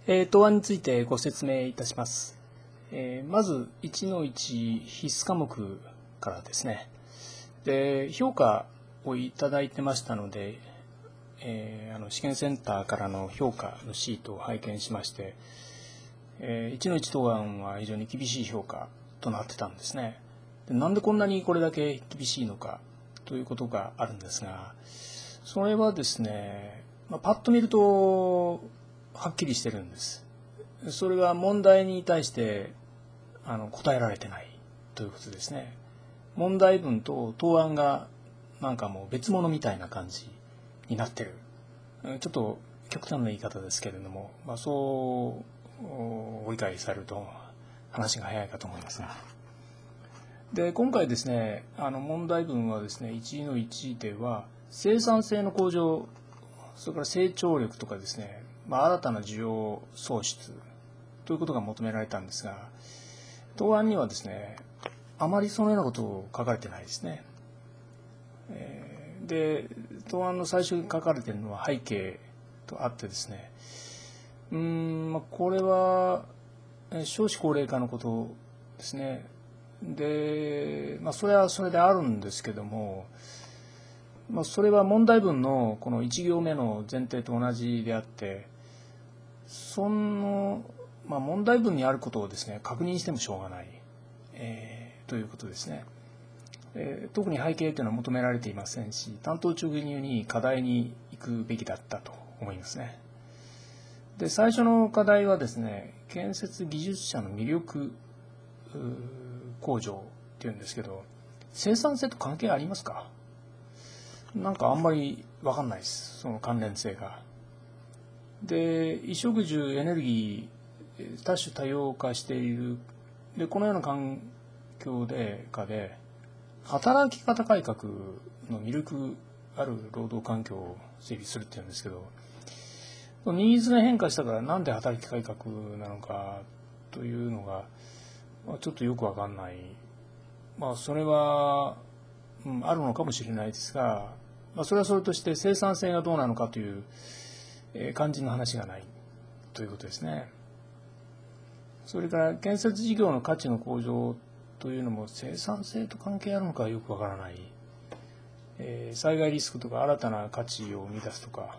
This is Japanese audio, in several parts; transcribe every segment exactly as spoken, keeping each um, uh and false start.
えー、答案についてご説明いたします。えー、まずいちのいち必須科目からですね。で、評価をいただいてましたので、えー、あの試験センターからの評価のシートを拝見しまして、えー、いちのいち答案は非常に厳しい評価となってたんですね。で、なんでこんなにこれだけ厳しいのかということがあるんですが、それはですね、まあ、パッと見るとはっきりしてるんです。それは問題に対してあの答えられてないということですね。問題文と答案がなんかもう別物みたいな感じになってる。ちょっと極端な言い方ですけれども、まあ、そうご理解されると話が早いかと思いますが。で、今回ですね、あの問題文はですね、いちのいちでは生産性の向上、それから成長力とかですね、まあ、新たな需要創出ということが求められたんですが、答案にはですね、あまりそのようなことを書かれてないですね。えー、で、答案の最初に書かれているのは背景とあってですね、うーん、まあ、これは少子高齢化のことですね。で、まあ、それはそれであるんですけども、まあ、それは問題文のこのいち行目の前提と同じであって、その、まあ、問題文にあることをですね、確認してもしょうがない、えー、ということですね。えー、特に背景というのは求められていませんし、担当直入に課題に行くべきだったと思いますね。で、最初の課題はですね、建設技術者の魅力向上っていうんですけど、生産性と関係ありますか？なんかあんまり分かんないです、その関連性が。で、衣食住エネルギー多種多様化している。で、このような環境で下で働き方改革の魅力ある労働環境を整備するっていうんですけど、ニーズが変化したからなんで働き改革なのかというのがちょっとよく分かんない。まあそれは、うん、あるのかもしれないですが、まあ、それはそれとして生産性がどうなのかという、えー、肝心の話がないということですね。それから建設事業の価値の向上というのも生産性と関係あるのかよくわからない、えー、災害リスクとか新たな価値を生み出すとか、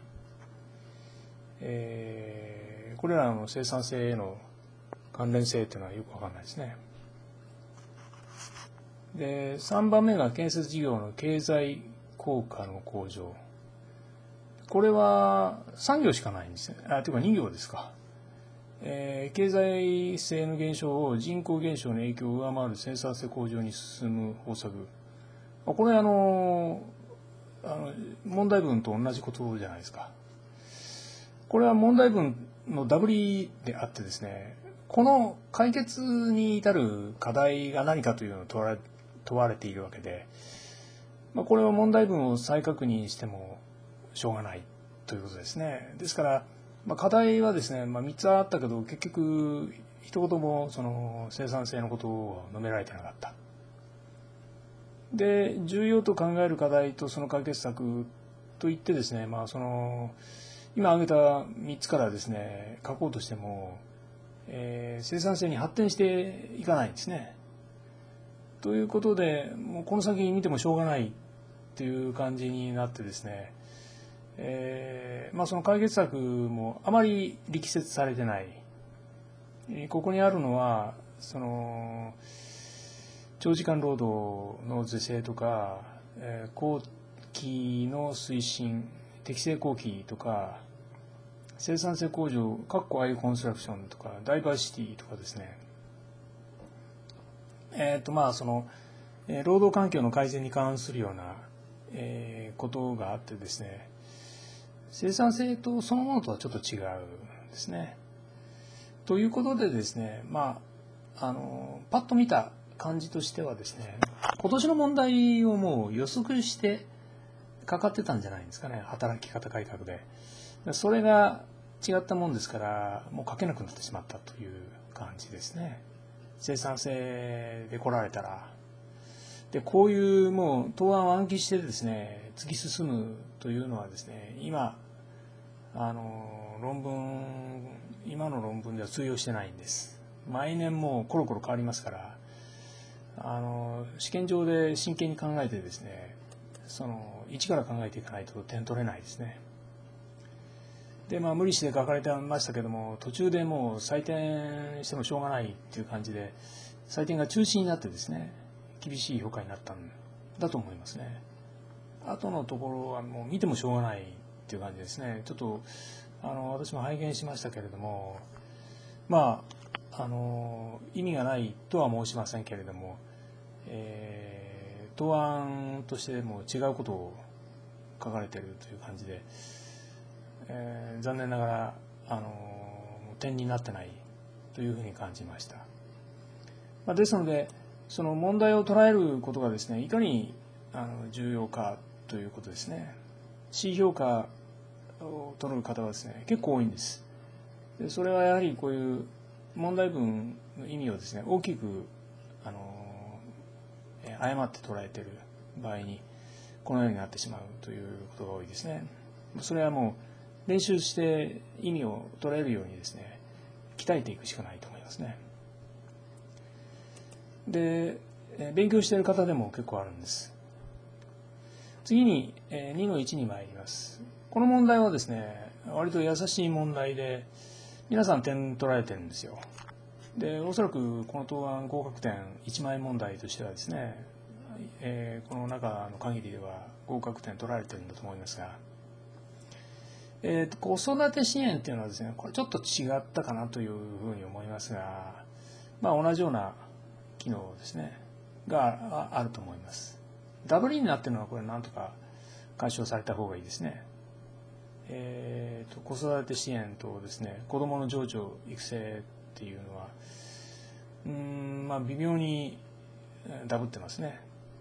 えー、これらの生産性への関連性というのはよくわからないですね。で、さんばんめが建設事業の経済効果の向上。これはさん行しかないんですね。あ、というかに行ですか。えー、経済性の減少を人口減少の影響を上回る生産性向上に進む方策。これあのあの問題文と同じことじゃないですか。これは問題文のダブリであってですね、この解決に至る課題が何かというのを問われ、問われているわけで、まあ、これは問題文を再確認してもしょうがないということですね。ですから、まあ、課題はですね、まあ、みっつあったけど結局一言もその生産性のことを述べられてなかった。で、重要と考える課題とその解決策といってですね、まあ、その今挙げたみっつからですね書こうとしても、えー、生産性に発展していかないんですね。ということで、もうこの先見てもしょうがないっていう感じになってですね、えーまあ、その解決策もあまり力説されてない。ここにあるのはその長時間労働の是正とか、えー、後期の推進、適正後期とか、生産性向上、かっこ アイ コンストラクションとか、ダイバーシティとかですね。えっとまあその、えー、労働環境の改善に関するような、えー、ことがあってですね、生産性とそのものとはちょっと違うんですね。ということでですね、まああのパッと見た感じとしてはですね、今年の問題をもう予測してかかってたんじゃないですかね、働き方改革で。それが違ったもんですから、もう書けなくなってしまったという感じですね。生産性で来られたら。で、こういうもう答案を暗記してですね、突き進むというのはですね、今、あの論文、今今の論文では通用してないんです。毎年もうコロコロ変わりますから、あの試験場で真剣に考えてですね、その一から考えていかないと点取れないですね。でまあ無理して書かれてましたけども、途中でもう採点してもしょうがないっていう感じで採点が中止になってですね、厳しい評価になったんだと思いますね。あとのところはもう見てもしょうがないっていう感じですね。ちょっとあの私も拝見しましたけれども、まああの意味がないとは申しませんけれども、えー、答案としても違うことを書かれているという感じで、えー、残念ながらあの点になってないというふうに感じました。まあ、ですのでその問題を捉えることがですね、いかにあの重要かということですね。C 評価を取る方はですね結構多いんです。でそれはやはりこういう問題文の意味をですね大きくあの誤って捉えている場合にこのようになってしまうということが多いですね。それはもう練習して意味を捉えるようにですね鍛えていくしかないと思いますね。で勉強している方でも結構あるんです。次ににのいちに参ります。この問題はですね割と優しい問題で皆さん点取られてるんですよ。でおそらくこの答案合格点いちまい問題としてはですね、えー、この中の限りでは合格点取られてるんだと思いますが、えー、と子育て支援っていうのはですねこれちょっと違ったかなというふうに思いますが、まあ、同じような機能ですねがあると思います。ダブリになっているのはこれなんとか解消された方がいいですね。えー、と子育て支援とですね子どもの情緒育成っていうのはうーんまあ微妙にダブってますね。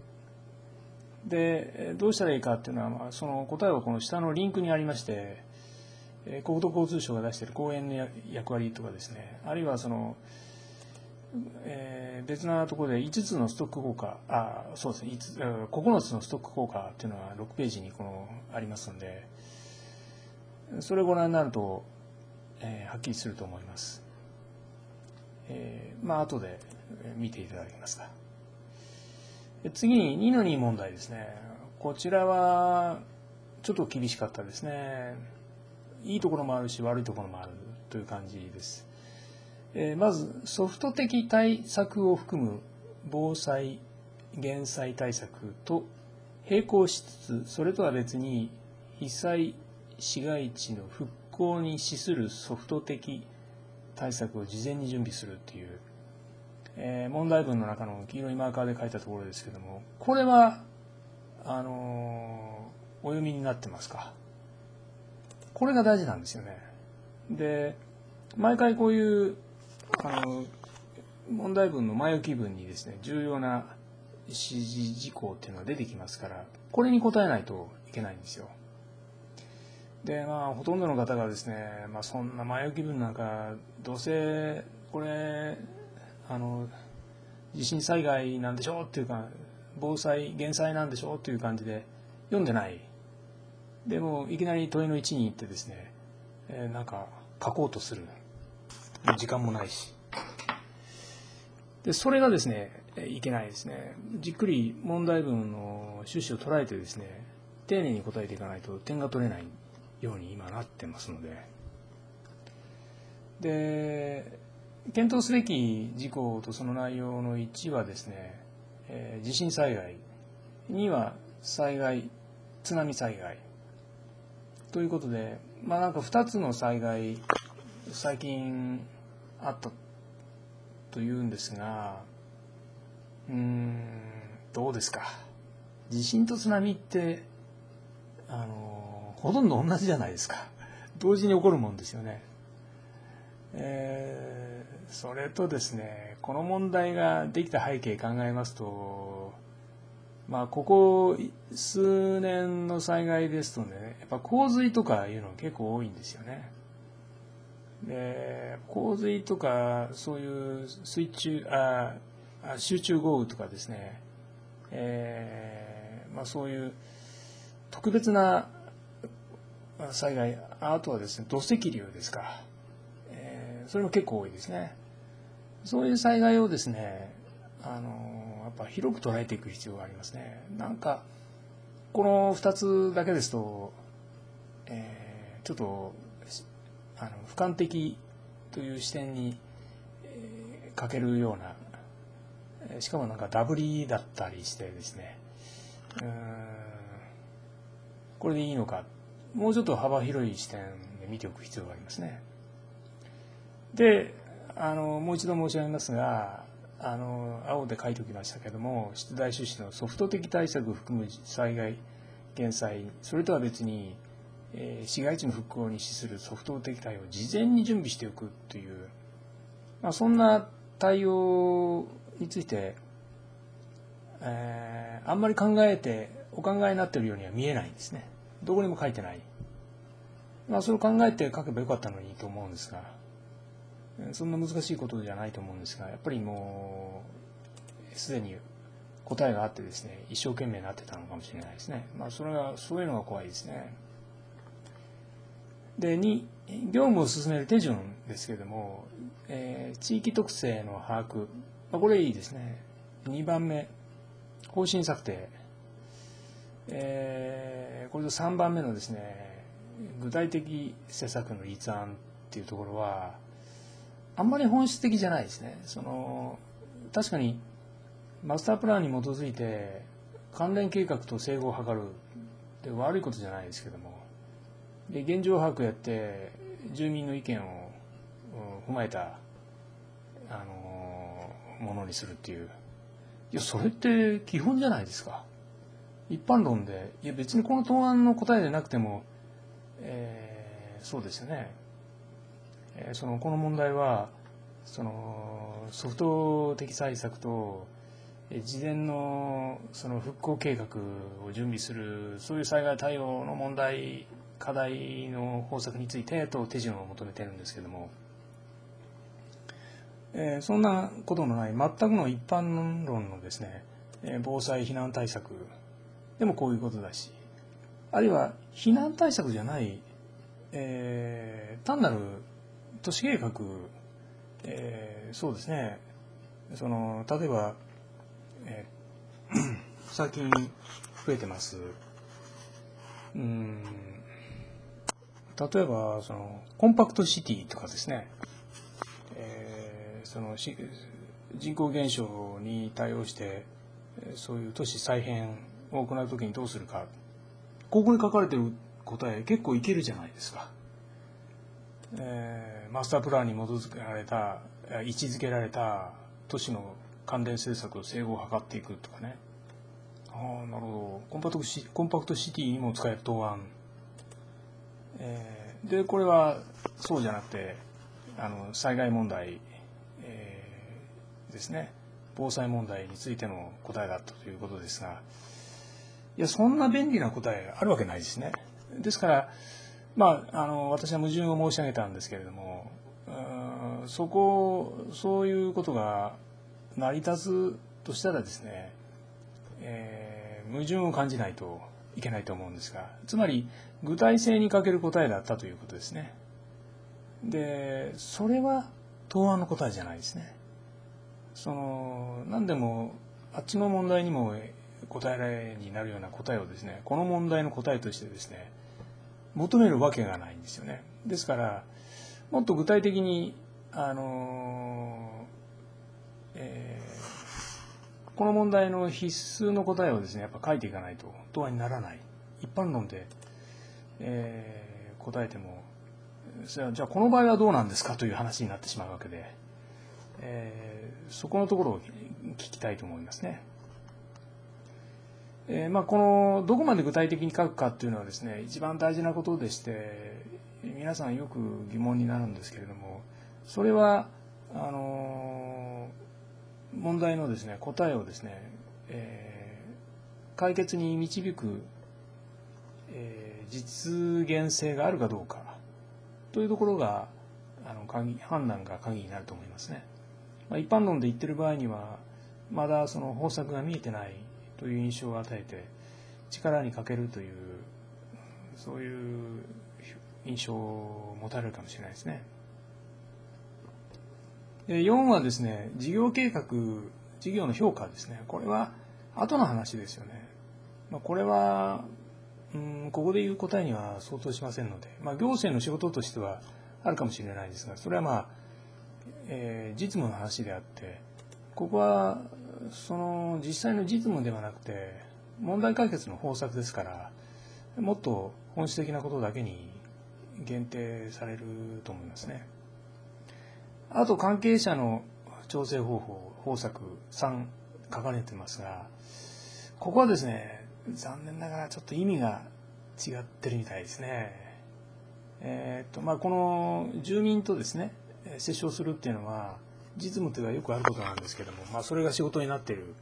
でどうしたらいいかっていうのは、まあ、その答えはこの下のリンクにありまして、国土交通省が出している公園の役割とかですね、あるいはその、えー、別なところでいつつのストック効果、あそうですねいつここのつのストック効果っていうのはろくページにこのありますので、それをご覧になると、えー、はっきりすると思います。えー、まあ後で見ていただけますか。次ににのに問題ですね。こちらはちょっと厳しかったですね。いいところもあるし悪いところもあるという感じです。えー、まずソフト的対策を含む防災・減災対策と並行しつつ、それとは別に被災市街地の復興に資するソフト的対策を事前に準備するという、えー、問題文の中の黄色いマーカーで書いたところですけども、これはあのー、お読みになってますか。これが大事なんですよね。で毎回こういうあの問題文の前置き文にですね重要な指示事項っていうのが出てきますから、これに答えないといけないんですよ。でまあほとんどの方がですね、まあ、そんな前置き文なんかどうせこれあの地震災害なんでしょうっていうか防災減災なんでしょうっていう感じで読んでない。でもいきなり問いのいちに行ってですね、えー、なんか書こうとする時間もないし、でそれがですねいけないですね。じっくり問題文の趣旨を捉えてですね丁寧に答えていかないと点が取れないように今なってますので、で検討すべき事項とその内容のいちはですね、えー、地震災害、には災害、津波災害ということで、まあなんかふたつの災害最近あったというんですが、うーんどうですか。地震と津波ってあのほとんど同じじゃないですか。同時に起こるもんですよね。えー、それとですねこの問題ができた背景考えますと、まあここ数年の災害ですとねやっぱ洪水とかいうのが結構多いんですよね。で洪水とかそういう水中あ集中豪雨とかですね、えーまあ、そういう特別な災害、あとはですね土石流ですか、ええー、それも結構多いですね。そういう災害をですね、あのやっぱ広く捉えていく必要がありますね。なんかこのふたつだけですと、えー、ちょっとあの俯瞰的という視点に、えー、欠けるような、しかもなんかダブリだったりしてですね、うーんこれでいいのか、もうちょっと幅広い視点で見ておく必要がありますね。で、あのもう一度申し上げますが、あの青で書いておきましたけども、出題趣旨のソフト的対策を含む災害減災、それとは別に、えー、市街地の復興に資するソフト的対応を事前に準備しておくという、まあ、そんな対応について、えー、あんまり考えてお考えになっているようには見えないんですね。どこにも書いてない。まあ、それを考えて書けばよかったのにと思うんですが、そんな難しいことじゃないと思うんですが、やっぱりもうすでに答えがあってですね、一生懸命になってたのかもしれないですね。まあ、それはそういうのが怖いですね。で、に、業務を進める手順ですけれども、えー、地域特性の把握、まあ、これいいですね。にばんめ、方針策定、えー、これとさんばんめのですね、具体的施策の立案っていうところはあんまり本質的じゃないですね。その確かにマスタープランに基づいて関連計画と整合を図るって悪いことじゃないですけども、で現状把握やって住民の意見を踏まえたあのものにするっていう、いやそれって基本じゃないですか。一般論で、いや別にこの答案の答えでなくても、えー、そうですよね。えー、そのこの問題はそのソフト的対策と事前のその復興計画を準備する、そういう災害対応の問題課題の方策についてと手順を求めているんですけども、えー、そんなことのない全くの一般論のですね、防災避難対策でもこういうことだし、あるいは避難対策じゃない、えー、単なる都市計画、えー、そうですね、その例えば、えー、最近増えてますうーん例えばそのコンパクトシティとかですね、えー、そのし人口減少に対応してそういう都市再編を行うときにどうするか、ここに書かれている答え結構いけるじゃないですか。えー、マスタープランに基づけられた位置づけられた都市の関連政策を整合を図っていくとかね。ああ、なるほど。コンパクトシ、コンパクトシティにも使える答案。えー、でこれはそうじゃなくて、あの災害問題、えー、ですね、防災問題についての答えだったということですが、いやそんな便利な答えあるわけないですね。ですからまあ、あの私は矛盾を申し上げたんですけれども、そこそういうことが成り立つとしたらですね、えー、矛盾を感じないといけないと思うんですが、つまり具体性に欠ける答えだったということですね。でそれは答案の答えじゃないですね。その何でもあっちの問題にも答えられになるような答えをですね、この問題の答えとしてですね求めるわけがないんですよね。ですからもっと具体的にあの、えー、この問題の必須の答えをですねやっぱ書いていかないと答案にならない。一般論で、えー、答えてもじゃあこの場合はどうなんですかという話になってしまうわけで、えー、そこのところを聞きたいと思いますね。えーまあ、このどこまで具体的に書くかっていうのはですね一番大事なことでして、皆さんよく疑問になるんですけれども、それはあのー、問題のですね答えをですね、えー、解決に導く、えー、実現性があるかどうかというところがあの鍵判断が鍵になると思いますね。まあ、一般論で言ってる場合にはまだその方策が見えてないという印象を与えて力に欠けるという、そういう印象を持たれるかもしれないですね。 でよんはですね、事業計画、事業の評価ですね。これは後の話ですよね。まあ、これは、うん、ここで言う答えには相当しませんので、まあ、行政の仕事としてはあるかもしれないですが、それはまあ、えー、実務の話であって、ここはその実際の実務ではなくて問題解決の方策ですから、もっと本質的なことだけに限定されると思いますね。あと関係者の調整方法、方策さん書かれてますが、ここはですね、残念ながらちょっと意味が違ってるみたいですね。えーとまあ、この住民とですね折衝するっていうのは実務というのはよくあることなんですけども、まあ、それが仕事になっている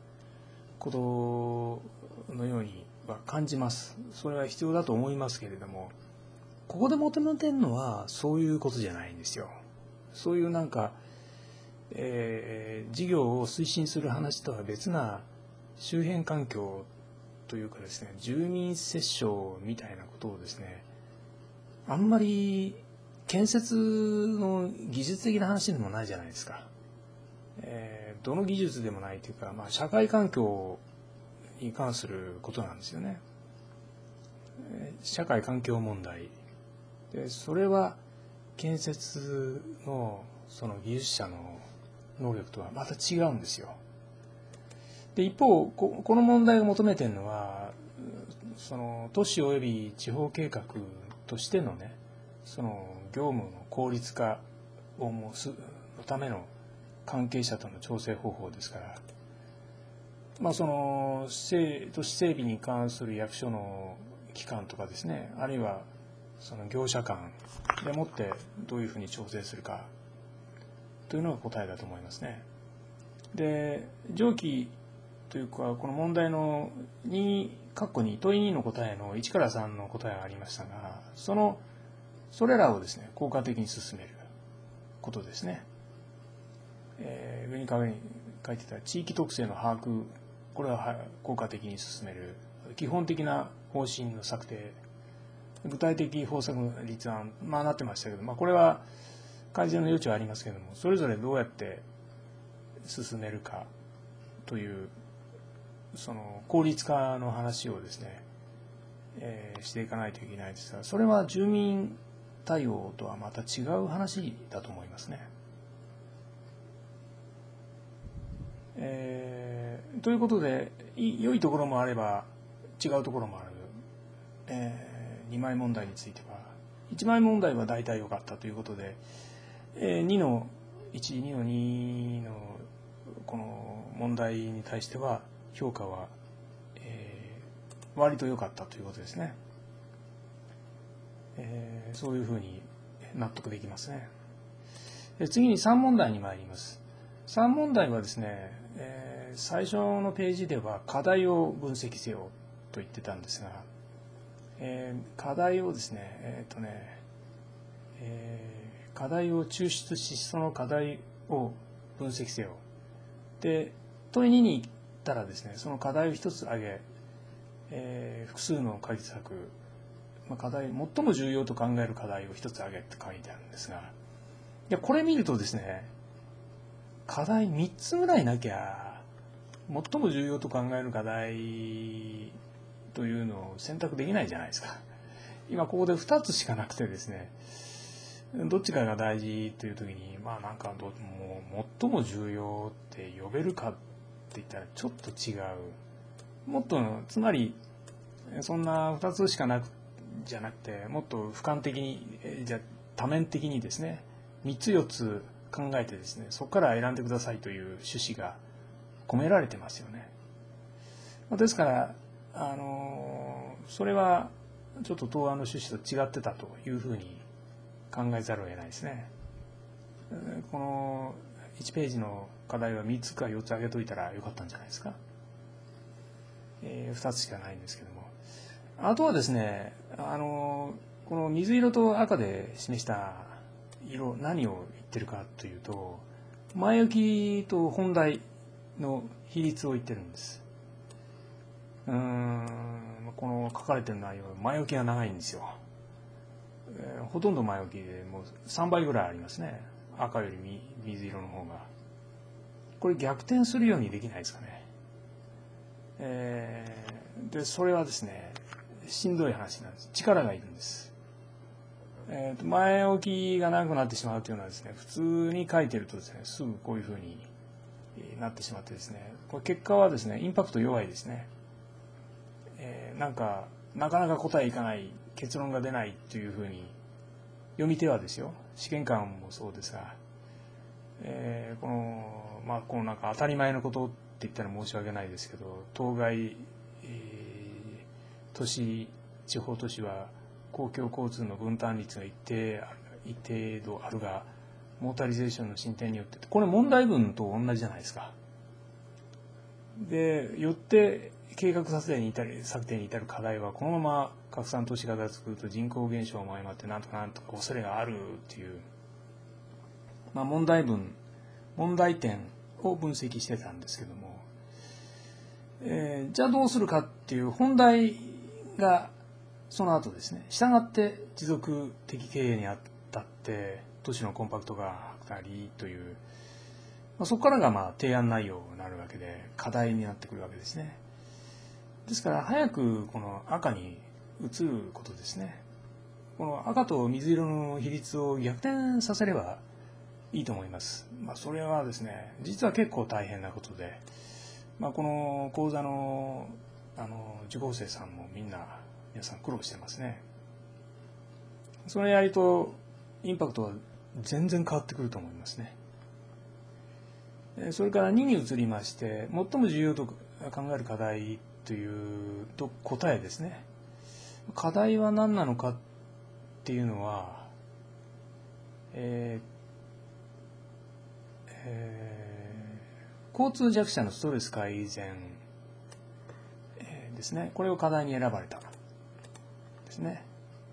ことのようには感じます。それは必要だと思いますけれども、ここで求めてるのはそういうことじゃないんですよ。そういうなんか、えー、事業を推進する話とは別な周辺環境というかですね、住民折衝みたいなことをですね、あんまり建設の技術的な話でもないじゃないですか。えー、どの技術でもないというか、まあ、社会環境に関することなんですよね。社会環境問題で、それは建設のその技術者の能力とはまた違うんですよ。で一方 こ, この問題を求めているのは、その都市および地方計画としてのね、その業務の効率化をもすのための関係者との調整方法ですから、まあ、その都市整備に関する役所の機関とかですね、あるいはその業者間でもってどういうふうに調整するかというのが答えだと思いますね。で上記というかこの問題のに括弧に問いにの答えのいちからさんの答えがありましたが、そのそれらをですね効果的に進めることですね。えー、上に書いてた地域特性の把握、これは効果的に進める。基本的な方針の策定、具体的方策の立案、まあなってましたけど、まあ、これは改善の余地はありますけども、それぞれどうやって進めるかというその効率化の話をですね、えー、していかないといけないですが、それは住民対応とはまた違う話だと思いますね。えー、ということで、良いところもあれば違うところもある、えー、にまい問題については、いちまい問題は大体良かったということで、えー、にのいち、にのにのこの問題に対しては評価は、えー、割と良かったということですね。えー、そういうふうに納得できますね。で次にさん問題に参ります。さん問題はですね、えー、最初のページでは課題を分析せよと言ってたんですが、えー、課題をですね、えーとね、えー、課題を抽出し、その課題を分析せよ。で、問いにに行ったらですね、その課題を一つ挙げ、えー、複数の解決策、まあ、課題、最も重要と考える課題を一つ挙げって書いてあるんですが、いや、これ見るとですね、課題みっつぐらいなきゃ、最も重要と考える課題というのを選択できないじゃないですか。今ここでふたつしかなくてですね、どっちかが大事という時に、まあなんかどもう最も重要って呼べるかって言ったらちょっと違う。もっと、つまりそんなふたつしかなくじゃなくて、もっと俯瞰的に、じゃ多面的にですね、みっつよっつ考えてですね、そこから選んでくださいという趣旨が込められてますよね。ですから、あのそれはちょっと答案の趣旨と違ってたというふうに考えざるを得ないですね。このいちページの課題はみっつかよっつ挙げといたらよかったんじゃないですか。えー、ふたつしかないんですけども、あとはですね、あのこの水色と赤で示した色、何を言ってるかというと、前置きと本題の比率を言ってるんです。うーんこの書かれてる内容、前置きが長いんですよ。えー、ほとんど前置きでもうさんばいぐらいありますね。 赤より水色の方が。これ逆転するようにできないですかね。えー、でそれはですね、しんどい話なんです。力がいるんです。えー、と前置きが長くなってしまうというのはですね、普通に書いてるとですね、すぐこういうふうになってしまってですね、これ結果はですね、インパクト弱いですね。えー、なんかなかなか答えいかない、結論が出ないというふうに読み手はですよ、試験官もそうですが、えー、このまあこのなんか当たり前のことって言ったら申し訳ないですけど、当該、えー、都市地方都市は公共交通の分担率が一定一定度あるが、モータリゼーションの進展によって、これ問題文と同じじゃないですか。でよって計画策定に至る策定に至る課題は、このまま拡散都市型が作ると人口減少も相まってなんとかなんとか恐れがあるっていう、まあ、問題文問題点を分析してたんですけども、えー、じゃあどうするかっていう本題がその後ですね。したがって持続的経営にあたって都市のコンパクト化図りという、まあ、そこからがまあ提案内容になるわけで、課題になってくるわけですね。ですから早くこの赤に移ることですね。この赤と水色の比率を逆転させればいいと思います。まあ、それはですね、実は結構大変なことで、まあ、この講座のあの受講生さんもみんな皆さん苦労してますね。それやるとインパクトは全然変わってくると思いますね。それからにに移りまして、最も重要と考える課題というと答えですね。課題は何なのかっていうのは、えーえー、交通弱者のストレス改善、えー、ですね。これを課題に選ばれたですね。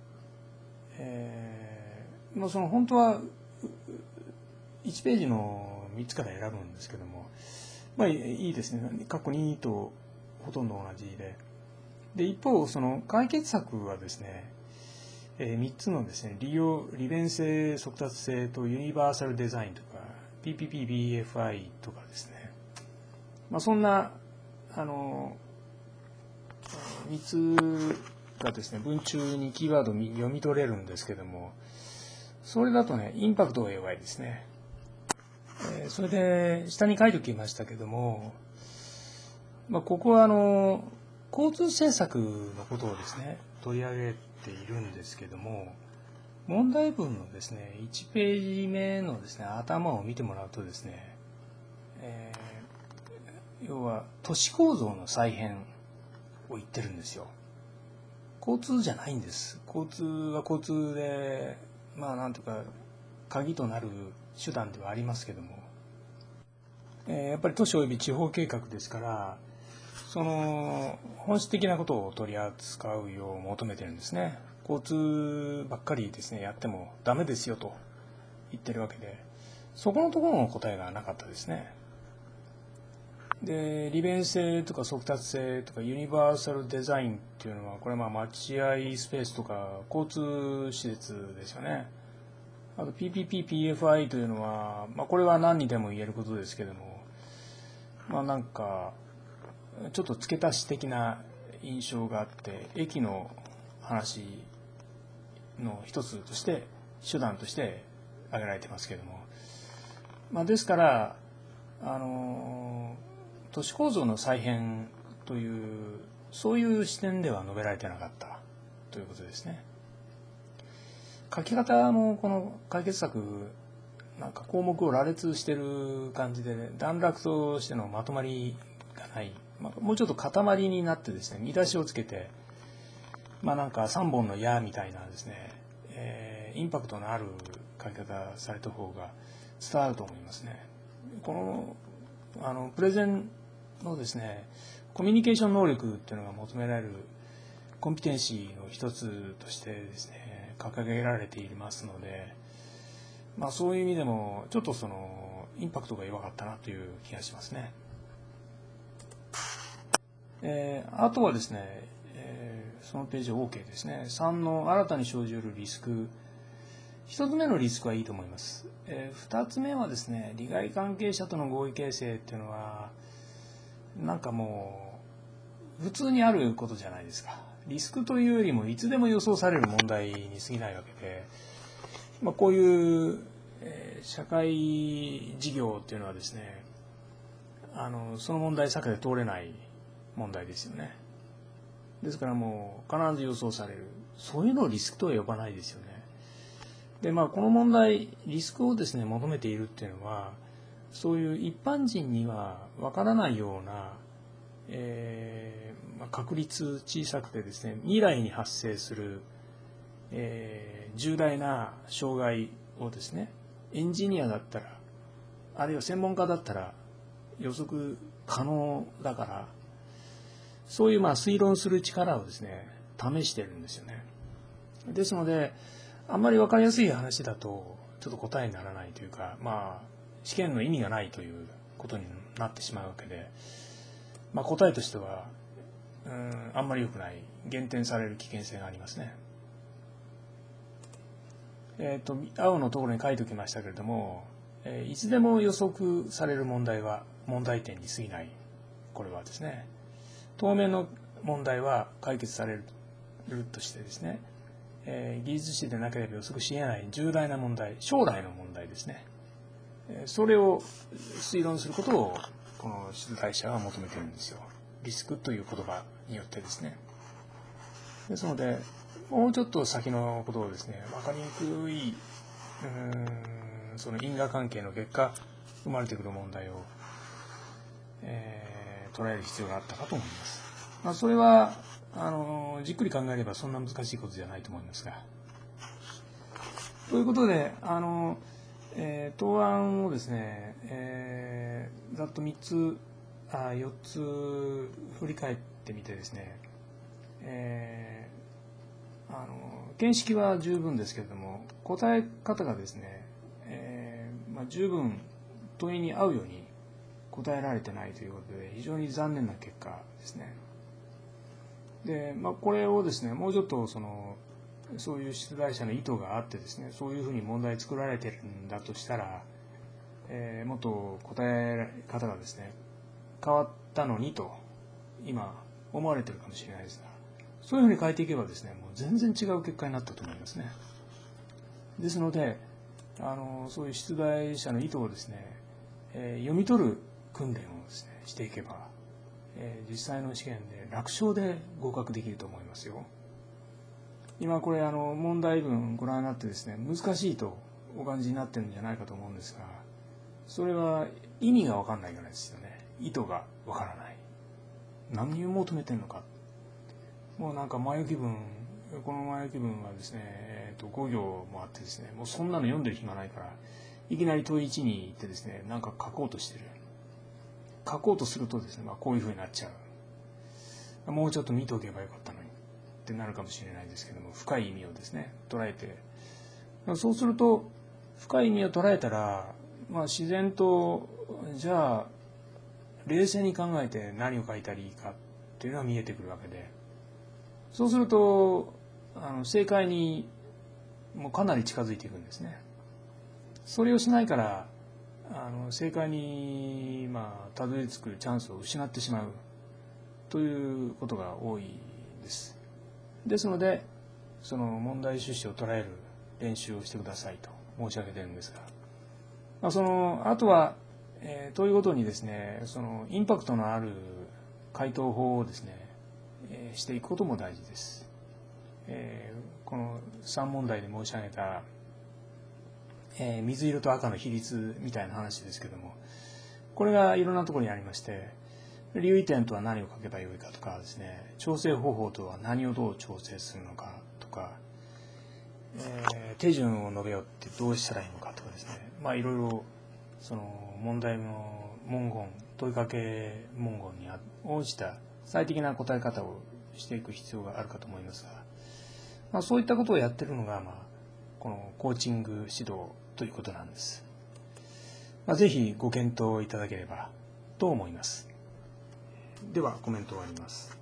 えー、もうその本当はいちページのみっつから選ぶんですけども、まあいいですね。過去にとほとんど同じで。で、一方、その解決策はですね、えー、みっつのですね、利用、利便性、速達性とユニバーサルデザインとか、ピーピーピービーエフアイ とかですね。まあそんな、あの、みっつがですね、文中にキーワードを読み取れるんですけども、それだとね、インパクトが弱いですね。えー、それで、下に書いておきましたけども、まあ、ここはあの、交通政策のことをですね、取り上げているんですけども、問題文のですね、いちページ目のですね、頭を見てもらうとですね、えー、要は都市構造の再編を言ってるんですよ。交通じゃないんです。交通は交通で、まあなんとか鍵となる手段ではありますけども、えー、やっぱり都市および地方計画ですから、その本質的なことを取り扱うよう求めてるんですね。交通ばっかりですねやってもダメですよと言ってるわけで、そこのところの答えがなかったですね。で、利便性とか速達性とかユニバーサルデザインっていうのは、これはまあ待合スペースとか交通施設ですよね。あと ピーピーピーピーエフアイ というのは、まあ、これは何にでも言えることですけども、まあなんかちょっと付け足し的な印象があって、駅の話の一つとして手段として挙げられてますけども、まあ、ですからあの都市構造の再編というそういう視点では述べられてなかったということですね。書き方もこの解決策なんか項目を羅列してる感じで、ね、段落としてのまとまりがない、まあ、もうちょっと塊になってですね、見出しをつけて、まあなんかさんぼんの矢みたいなですね、えー、インパクトのある書き方された方が伝わると思いますね。このあのプレゼンのですね、コミュニケーション能力っていうのが求められるコンピテンシーの一つとしてですね、掲げられていますので、まあそういう意味でもちょっとそのインパクトが弱かったなという気がしますね。えー、あとはですね、えー、そのページ OK ですね。さんの新たに生じるリスク、 一つ目のリスクはいいと思います。えー、二つ目はですね、利害関係者との合意形成っていうのは、なんかもう、普通にあることじゃないですか。リスクというよりも、いつでも予想される問題に過ぎないわけで、まあ、こういう、えー、社会事業っていうのはですね、あの、その問題避けて通れない問題ですよね。ですからもう、必ず予想される。そういうのをリスクとは呼ばないですよね。でまあ、この問題リスクをですね求めているっていうのはそういう一般人にはわからないような、えーまあ、確率小さくてですね未来に発生する、えー、重大な障害をですねエンジニアだったらあるいは専門家だったら予測可能だからそういうまあ推論する力をですね試してるんですよね。ですのであんまり分かりやすい話だとちょっと答えにならないというか、まあ、試験の意味がないということになってしまうわけで、まあ、答えとしてはうんあんまり良くない減点される危険性がありますね。えっと青のところに書いておきましたけれども、えー、いつでも予測される問題は問題点に過ぎない。これはですね当面の問題は解決されるとしてですねえー、技術士でなければ予測し得ない重大な問題、将来の問題ですね。えー、それを推論することをこの出題者は求めているんですよ。リスクという言葉によってですね。ですので、もうちょっと先のことをですね、分かりにくい、うーん、その因果関係の結果、生まれてくる問題を、えー、捉える必要があったかと思います。まあ、それは、あのじっくり考えればそんな難しいことじゃないと思いますが。ということで、あのえー、答案をですね、えー、ざっとみっつあよっつ振り返ってみてですね、えー、あの見識は十分ですけれども答え方がですね、えーまあ、十分問いに合うように答えられてないということで非常に残念な結果ですね。で、まあ、これをですねもうちょっとそのそういう出題者の意図があってですねそういうふうに問題作られてるんだとしたら、えー、もっと答え方がですね変わったのにと今思われてるかもしれないですがそういうふうに変えていけばですねもう全然違う結果になったと思いますね。ですのであのそういう出題者の意図をですね、えー、読み取る訓練をですねしていけばえー、実際の試験で楽勝で合格できると思いますよ。今これあの問題文ご覧になってですね難しいとお感じになってるんじゃないかと思うんですがそれは意味が分かんないからですよね。意図が分からない何を求めてるのかもうなんか前置き文この前置き文はですね、えー、とご行もあってですねもうそんなの読んでる暇ないからいきなり問いいちに行ってですねなんか書こうとしてる書こうとするとですね、まあ、こういうふうになっちゃう。もうちょっと見ておけばよかったのにってなるかもしれないですけども深い意味をですね捉えてそうすると深い意味を捉えたら、まあ、自然とじゃあ冷静に考えて何を書いたらいいかっていうのが見えてくるわけでそうするとあの正解にもうかなり近づいていくんですね。それをしないからあの正解にまあたどり着くチャンスを失ってしまうということが多いです。ですのでその問題趣旨を捉える練習をしてくださいと申し上げているんですが、まあ、そのあとは、えー、ということにですねそのインパクトのある回答法をですね、えー、していくことも大事です。えー、このさん問題で申し上げたえー、水色と赤の比率みたいな話ですけどもこれがいろんなところにありまして留意点とは何を書けばよいかとかですね調整方法とは何をどう調整するのかとか、えー、手順を述べようってどうしたらいいのかとかですねまあいろいろその問題の文言問いかけ文言に応じた最適な答え方をしていく必要があるかと思いますが、まあ、そういったことをやってるのが、まあ、このコーチング指導ということなんです。まあ、ぜひご検討いただければと思います。ではコメント終わります。